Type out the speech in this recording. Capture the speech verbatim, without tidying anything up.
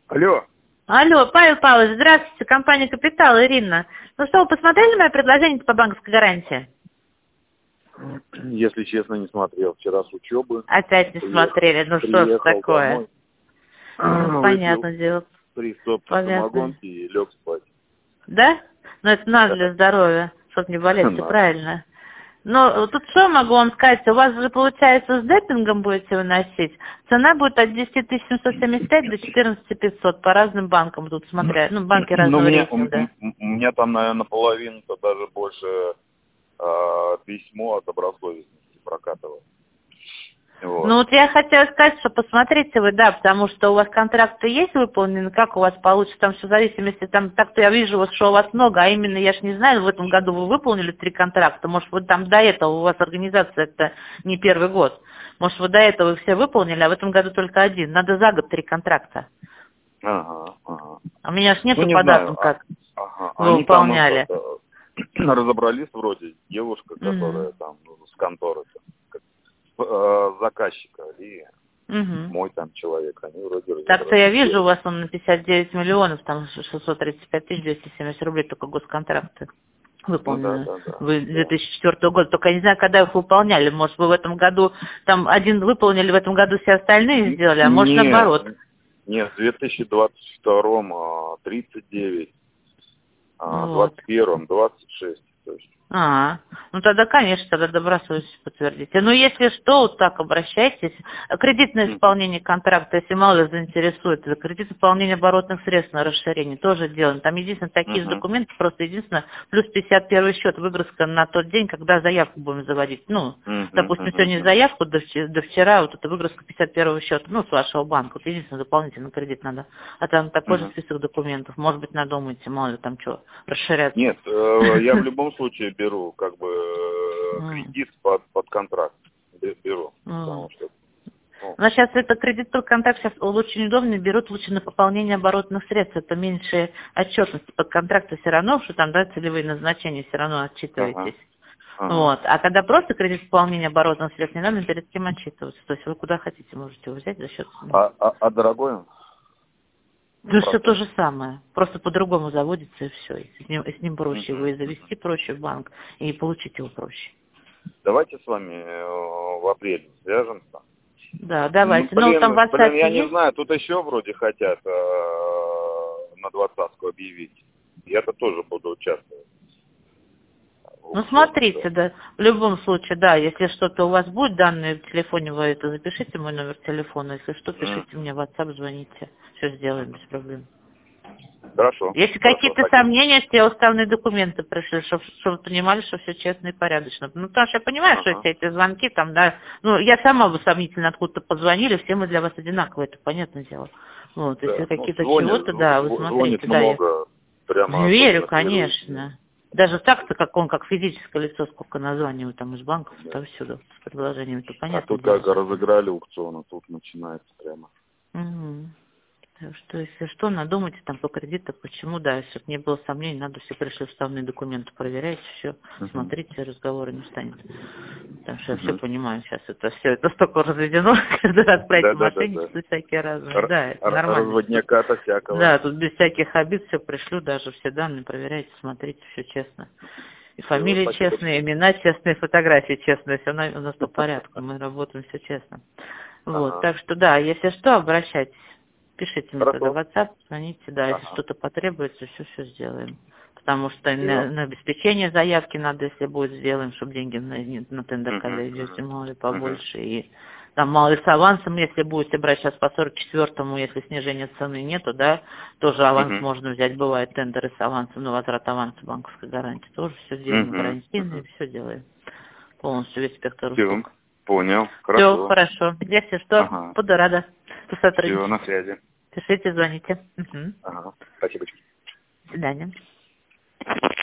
Алло. Алло, Павел Павлович, здравствуйте, компания «Капитал», Ирина. Ну что, вы посмотрели мое предложение по банковской гарантии? Если честно, не смотрел. Вчера с учебы. Опять не приехал, смотрели, ну что ж такое? Домой, Ну, понятное дело. Три стопки Понятно. самогонки и лег спать. Да? Ну это надо для здоровья, чтобы не болеть, все правильно. Но тут что могу вам сказать, у вас же получается с деппингом будете выносить, цена будет от десяти тысяч семьсот семьдесят пять до четырнадцати тысяч пятисот по разным банкам, тут смотря, ну банки разного ну, рейтинга. У, у меня там, наверное, половину-то даже больше э, письмо от добросовестности прокатывает. Вот. Ну вот я хотела сказать, что посмотрите вы, да, потому что у вас контракты есть выполнены, как у вас получится, там все в зависимости, там так-то я вижу, вот, что у вас много, а именно, я ж не знаю, в этом году вы выполнили три контракта, может, вы там до этого, у вас организация это не первый год, может, вы до этого вы все выполнили, а в этом году только один, надо за год три контракта. Ага, ага. А у меня ж нету ну, не по знаю. датам, как а, ага. вы Они выполняли. Там, это, разобрались вроде, девушка, которая Угу. там с конторы, э, заказчика и Угу. мой там человек, они вроде Так-то я вижу, у вас он на пятьдесят девять миллионов, там шестьсот тридцать пять тысяч двести семьдесят рублей только госконтракты выполнены. Ну, да, да, да, Вы да. две тысячи четвёртого года, только я не знаю, когда их выполняли. Может, вы в этом году, там один выполнили, в этом году все остальные сделали, а может, нет, наоборот. Нет, в две тысячи двадцать втором тридцать девять, в Вот. двадцать первом двадцать шесть. То есть. А, ну тогда, конечно, тогда добросовестность подтвердите. Ну, если что, вот так обращайтесь. Кредитное исполнение контракта, если мало ли заинтересует, кредит исполнения оборотных средств на расширение тоже делаем. Там единственное, такие же Uh-huh. документы, просто единственное, плюс пятьдесят первый счет, выгрузка на тот день, когда заявку будем заводить. Ну, Uh-huh. допустим, Uh-huh. сегодня заявку, до вчера, до вчера вот это выгрузка пятьдесят первого счета, ну, с вашего банка. Вот единственное, дополнительный кредит надо. А там такой Uh-huh. же список документов. Может быть, надумаете, мало ли там что, расширяться. Нет, э, я в любом случае беру как бы кредит под, под контракт. Беру. Потому что, ну. Но сейчас это кредит под контракт сейчас очень удобно, берут лучше на пополнение оборотных средств. Это меньше отчетности под контракты все равно, что там, да, целевые назначения все равно отчитываетесь. Ага. Вот. А когда просто кредит пополнения оборотных средств, не надо перед кем отчитываться. То есть вы куда хотите можете его взять за счет. А, а, а дорогой он? Ну, все то же самое. Просто по-другому заводится и все. И с ним, и с ним проще. Его и завести проще в банк, и получить его проще. Давайте с вами э, в апреле свяжемся. Да, давайте. Ну, блин, ну там в WhatsApp блин, я есть? не знаю, тут еще вроде хотят э, на двадцатку объявить. Я-то тоже буду участвовать. Ну, смотрите, да, в любом случае, да, если что-то у вас будет, данные в телефоне, вы это запишите, мой номер телефона, если что, пишите mm. мне в WhatsApp, звоните, все сделаем без проблем. Хорошо. Если какие-то сомнения, те уставные документы пришли, чтобы, чтобы вы понимали, что все честно и порядочно. Ну, потому что я понимаю, ага. что все эти звонки там, да, ну, я сама бы сомнительно откуда-то позвонили, все мы для вас одинаковые, это понятное дело. Вот, да. если ну, какие-то звонит, чего-то, да, вы смотрите, да. много, я... прямо верю, конечно. Даже так-то, как он, как физическое лицо, сколько названивают там из банков, да. там всюду с предложениями, то понятно. А тут дело. Как разыграли аукцион, а тут начинается прямо. Угу. Так что, если что, надумайте там по кредиту, почему, да, если бы не было сомнений, надо все пришли вставные документы, проверяйте все, uh-huh. смотрите, разговора не станет. Потому что uh-huh. я все понимаю, сейчас это все, это столько разведено, каждый раз про эти мошенничества всякие разные. Р- да, это нормально. Разводняка-то всякого. Да, тут без всяких обид все пришлю, даже все данные проверяйте, смотрите, все честно. И фамилии честные, имена честные, фотографии честные, все у нас по порядку, мы работаем все честно. Вот, ага. так что да, если что, обращайтесь. Пишите мне тогда в WhatsApp, звоните, да, ага. если что-то потребуется, все-все сделаем. Потому что на, на обеспечение заявки надо, если будет, сделаем, чтобы деньги на, на тендер, uh-huh. когда идете, мало ли побольше. Uh-huh. И там мало ли с авансом, если будете брать сейчас по сорок четвёртому, если снижения цены нету, да, тоже аванс uh-huh. можно взять. Бывает тендеры с авансом, ну, возврат аванса банковской гарантии. Тоже все делаем, uh-huh. гарантийные, uh-huh. все делаем. Полностью весь спектр услуг. Понял, хорошо. Все, хорошо. Если что, ага. буду рада сотрудничать. Все, на связи. Пишите, звоните. Угу. Ага, спасибо. До свидания.